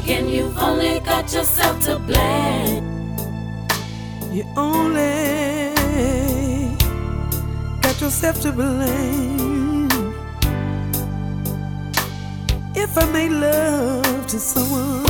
and you've only got yourself to blame. You only got yourself to blame. If I made love to someone